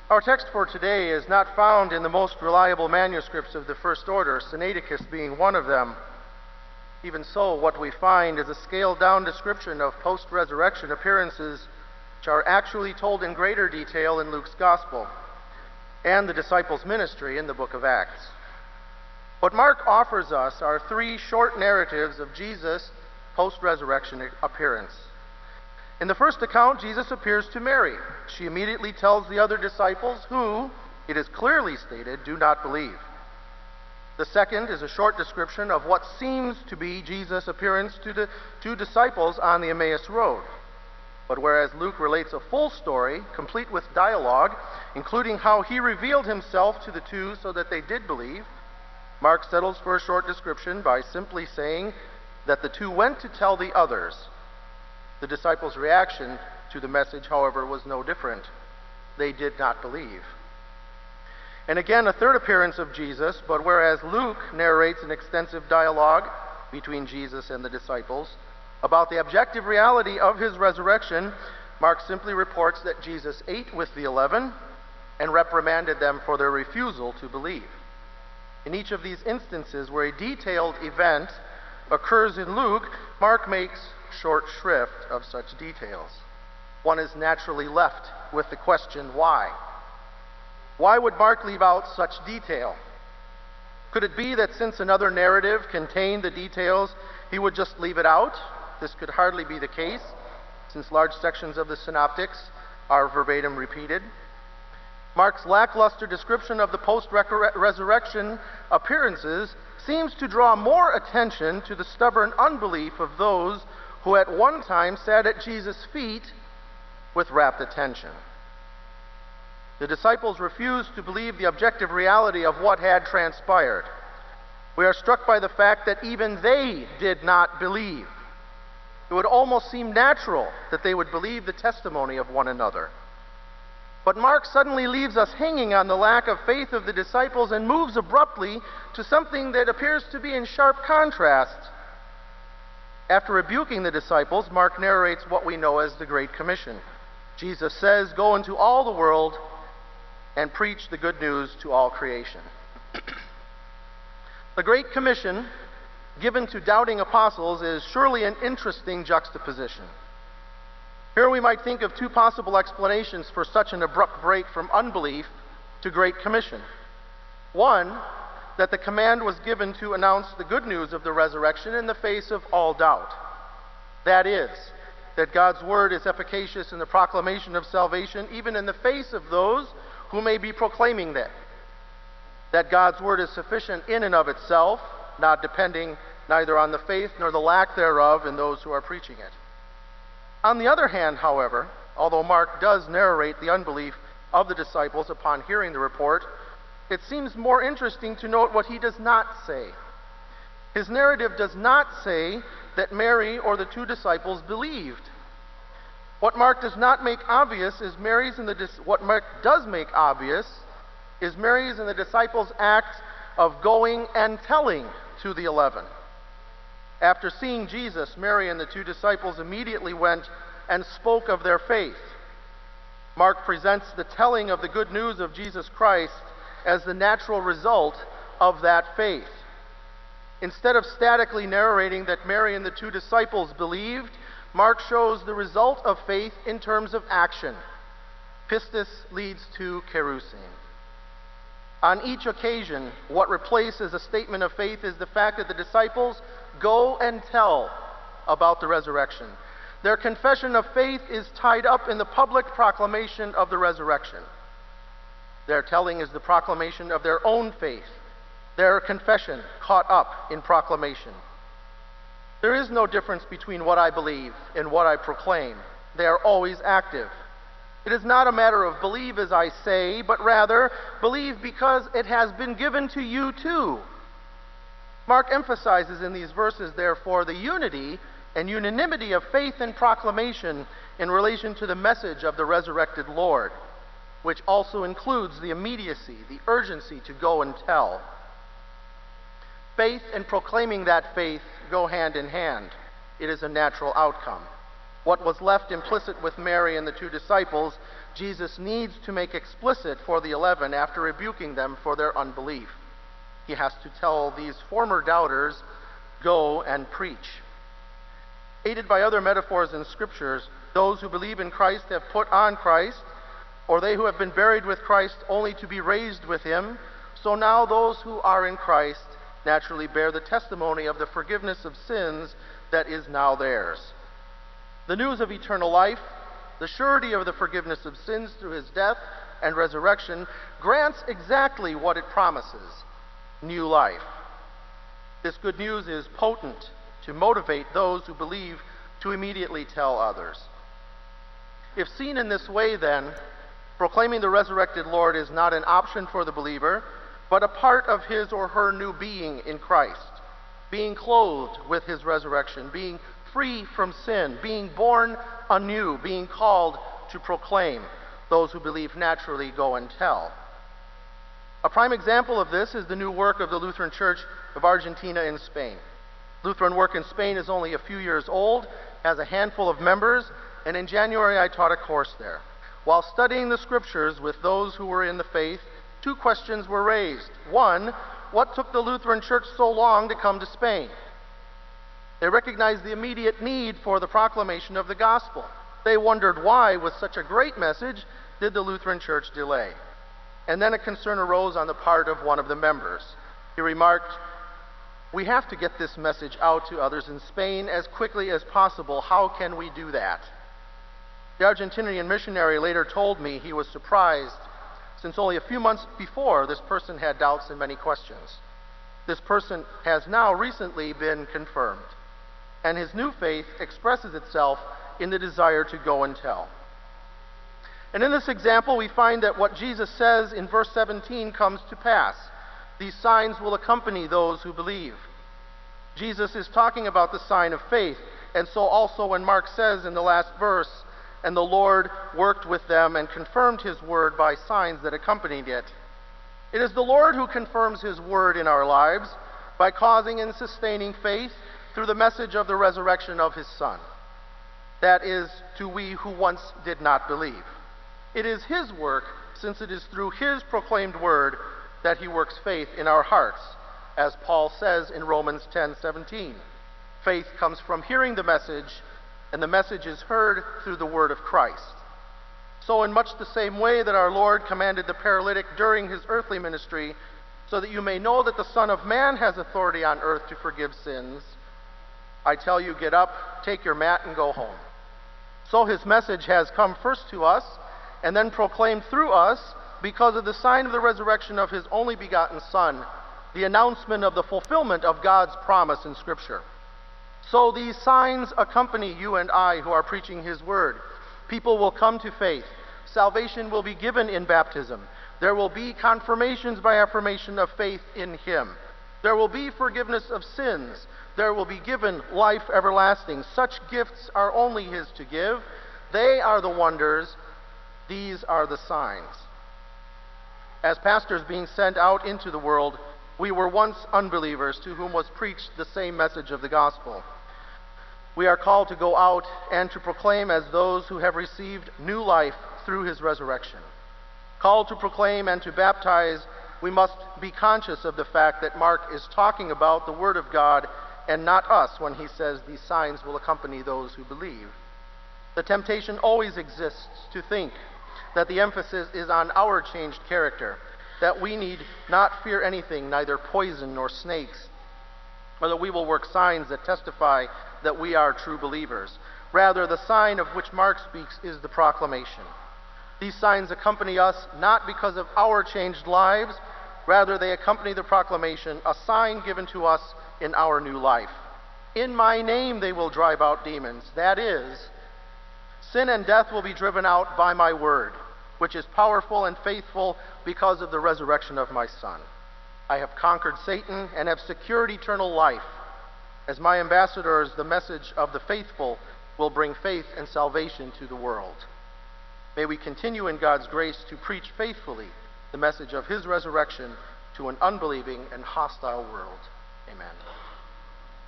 Our text for today is not found in the most reliable manuscripts of the first order, Sinaiticus being one of them. Even so, what we find is a scaled-down description of post-resurrection appearances which are actually told in greater detail in Luke's Gospel and the disciples' ministry in the book of Acts. What Mark offers us are three short narratives of Jesus' post-resurrection appearance. In the first account, Jesus appears to Mary. She immediately tells the other disciples who, it is clearly stated, do not believe. The second is a short description of what seems to be Jesus' appearance to the two disciples on the Emmaus Road. But whereas Luke relates a full story, complete with dialogue, including how he revealed himself to the two so that they did believe, Mark settles for a short description by simply saying that the two went to tell the others. The disciples' reaction to the message, however, was no different. They did not believe. And again, a third appearance of Jesus, but whereas Luke narrates an extensive dialogue between Jesus and the disciples about the objective reality of his resurrection, Mark simply reports that Jesus ate with the 11 and reprimanded them for their refusal to believe. In each of these instances where a detailed event occurs in Luke, Mark makes short shrift of such details. One is naturally left with the question, why? Why would Mark leave out such detail? Could it be that since another narrative contained the details, he would just leave it out? This could hardly be the case, since large sections of the synoptics are verbatim repeated. Mark's lackluster description of the post-resurrection appearances seems to draw more attention to the stubborn unbelief of those who at one time sat at Jesus' feet with rapt attention. The disciples refused to believe the objective reality of what had transpired. We are struck by the fact that even they did not believe. It would almost seem natural that they would believe the testimony of one another. But Mark suddenly leaves us hanging on the lack of faith of the disciples and moves abruptly to something that appears to be in sharp contrast. After rebuking the disciples, Mark narrates what we know as the Great Commission. Jesus says, "Go into all the world and preach the good news to all creation." The Great Commission, given to doubting apostles, is surely an interesting juxtaposition. Here we might think of two possible explanations for such an abrupt break from unbelief to Great Commission. One, that the command was given to announce the good news of the resurrection in the face of all doubt. That is, that God's word is efficacious in the proclamation of salvation even in the face of those who may be proclaiming that. That God's word is sufficient in and of itself, not depending neither on the faith nor the lack thereof in those who are preaching it. On the other hand, however, although Mark does narrate the unbelief of the disciples upon hearing the report, it seems more interesting to note what he does not say. His narrative does not say that Mary or the two disciples believed. What Mark does not make obvious is Mary's and the disciples' act of going and telling to the 11. After seeing Jesus, Mary and the two disciples immediately went and spoke of their faith. Mark presents the telling of the good news of Jesus Christ as the natural result of that faith. Instead of statically narrating that Mary and the two disciples believed, Mark shows the result of faith in terms of action. Pistis leads to kerusin. On each occasion, what replaces a statement of faith is the fact that the disciples go and tell about the resurrection. Their confession of faith is tied up in the public proclamation of the resurrection. Their telling is the proclamation of their own faith, their confession caught up in proclamation. There is no difference between what I believe and what I proclaim. They are always active. It is not a matter of believe as I say, but rather believe because it has been given to you too. Mark emphasizes in these verses, therefore, the unity and unanimity of faith and proclamation in relation to the message of the resurrected Lord, which also includes the immediacy, the urgency to go and tell. Faith and proclaiming that faith go hand in hand. It is a natural outcome. What was left implicit with Mary and the two disciples, Jesus needs to make explicit for the 11 after rebuking them for their unbelief. He has to tell these former doubters, "Go and preach." Aided by other metaphors and scriptures, those who believe in Christ have put on Christ, or they who have been buried with Christ only to be raised with him. So now those who are in Christ naturally bear the testimony of the forgiveness of sins that is now theirs. The news of eternal life, the surety of the forgiveness of sins through his death and resurrection, grants exactly what it promises: new life. This good news is potent to motivate those who believe to immediately tell others. If seen in this way, then, proclaiming the resurrected Lord is not an option for the believer, but a part of his or her new being in Christ, being clothed with his resurrection, being free from sin, being born anew, being called to proclaim. Those who believe naturally go and tell. A prime example of this is the new work of the Lutheran Church of Argentina in Spain. Lutheran work in Spain is only a few years old, has a handful of members, and in January I taught a course there. While studying the scriptures with those who were in the faith, two questions were raised. One, what took the Lutheran Church so long to come to Spain? They recognized the immediate need for the proclamation of the gospel. They wondered why, with such a great message, did the Lutheran Church delay? And then a concern arose on the part of one of the members. He remarked, "We have to get this message out to others in Spain as quickly as possible. How can we do that?" The Argentinian missionary later told me he was surprised, since only a few months before this person had doubts and many questions. This person has now recently been confirmed, and his new faith expresses itself in the desire to go and tell. And in this example, we find that what Jesus says in verse 17 comes to pass. These signs will accompany those who believe. Jesus is talking about the sign of faith, and so also when Mark says in the last verse, "And the Lord worked with them and confirmed his word by signs that accompanied it." It is the Lord who confirms his word in our lives by causing and sustaining faith through the message of the resurrection of his Son. That is, to we who once did not believe. It is his work, since it is through his proclaimed word that he works faith in our hearts, as Paul says in Romans 10:17. Faith comes from hearing the message, and the message is heard through the word of Christ. So in much the same way that our Lord commanded the paralytic during his earthly ministry, so that you may know that the Son of Man has authority on earth to forgive sins, I tell you, get up, take your mat, and go home. So his message has come first to us, and then proclaimed through us because of the sign of the resurrection of his only begotten Son, the announcement of the fulfillment of God's promise in Scripture. So these signs accompany you and I who are preaching his word. People will come to faith. Salvation will be given in baptism. There will be confirmations by affirmation of faith in him. There will be forgiveness of sins. There will be given life everlasting. Such gifts are only his to give. They are the wonders. These are the signs. As pastors being sent out into the world, we were once unbelievers to whom was preached the same message of the gospel. We are called to go out and to proclaim as those who have received new life through his resurrection. Called to proclaim and to baptize, we must be conscious of the fact that Mark is talking about the Word of God and not us when he says these signs will accompany those who believe. The temptation always exists to think that the emphasis is on our changed character, that we need not fear anything, neither poison nor snakes, or that we will work signs that testify that we are true believers. Rather, the sign of which Mark speaks is the proclamation. These signs accompany us not because of our changed lives, rather they accompany the proclamation, a sign given to us in our new life. In my name they will drive out demons. That is, sin and death will be driven out by my word, which is powerful and faithful because of the resurrection of my Son. I have conquered Satan and have secured eternal life. As my ambassadors, the message of the faithful will bring faith and salvation to the world. May we continue in God's grace to preach faithfully the message of his resurrection to an unbelieving and hostile world. Amen.